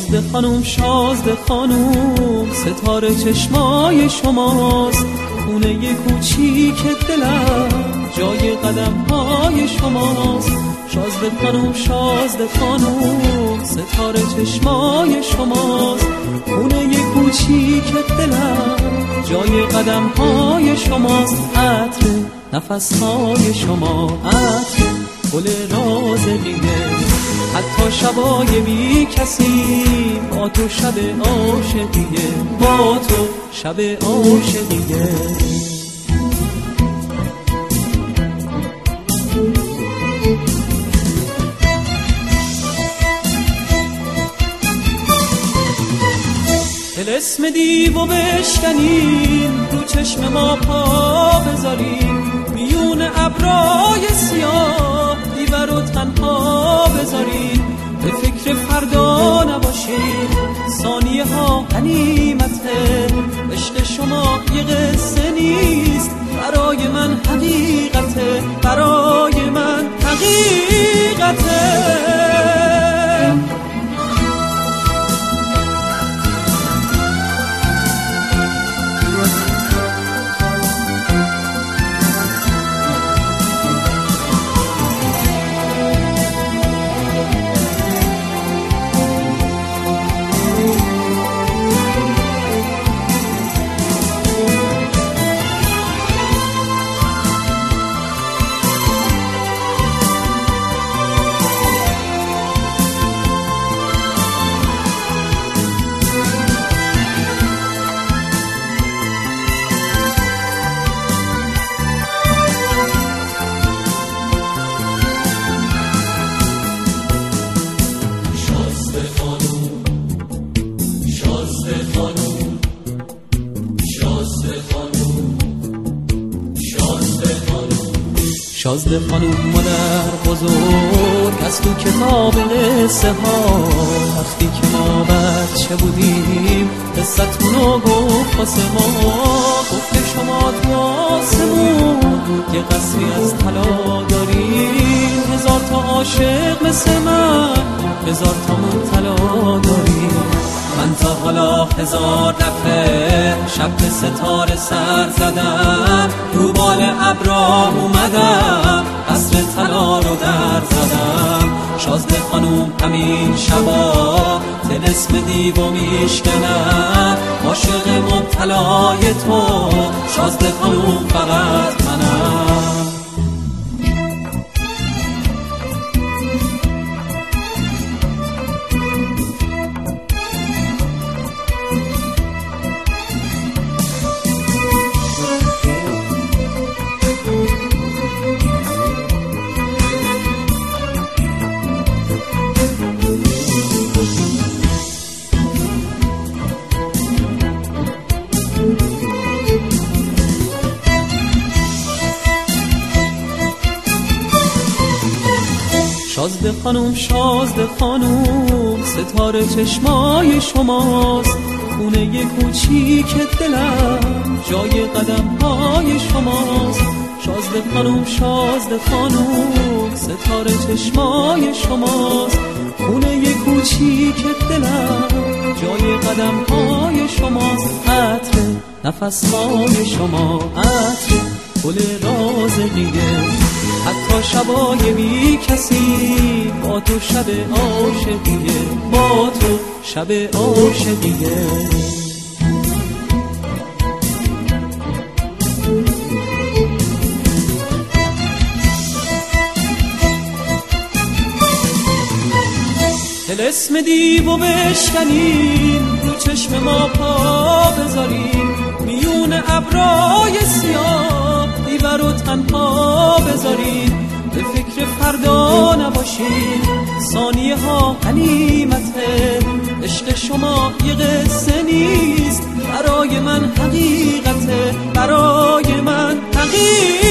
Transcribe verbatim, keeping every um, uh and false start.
شازده خانوم شازده خانوم ستاره چشمای شماست، خونه کوچیک دلم جای قدم های شماست. شازده خانوم شازده خانوم ستاره چشمای شماست، خونه کوچیک دلم جای قدم های شماست. عطر نفس های شما، عطر گل رازقیه، حتی شبای بی کسی با تو شب عاشقیه، با تو شب عاشقیه. اسم دیو بشکنین، رو چشم ما پا بذارین، میون ابرای سیاه دیو رو تنها بذارین. به فکر فردا نباشین، ثانیه ها غنیمته، عشق شما یه قصه نیست، برای من حقیقته، برای من حقیقته. شازده خانوم مادر بزرگ از تو کتاب قصه ها، وقتی که ما بچه بودیم قصتونو گفت واسه ما. گفته شما تو آسمون یه قصری از طلا دارین، هزار تا عاشق مثل من هزار تا طلا دارین. من تا حالا هزار دفعه شب به ستاره سر زدم، رو بال ابرا اومدم قصر طلا رو در زدم. شازده خانوم همین شبا طلسم دیو میشکنم، عاشق مبتلای تو شازده خانوم فقط منم. شازده خانوم شازده خانوم ستاره چشمای شماست، خونه کوچیک دلم جای قدم های شماست. شازده خانوم شازده خانوم ستاره چشمای شماست، خونه کوچیک دلم جای قدم های شماست. عطر نفس های شما، عطر گل رازقیه، حتی شبای بی کسی با تو شب عاشقیه، با تو شب عاشقیه. طلسم دیو بشکنین، رو چشم ما پا بذارین، میون ابرای سیاه دیو رو تنها بذارین. به فکر فردا نباشین، ثانیه ها غنیمته، عشق شما یه قصه نیست، برای من حقیقته، برای من حقیقته.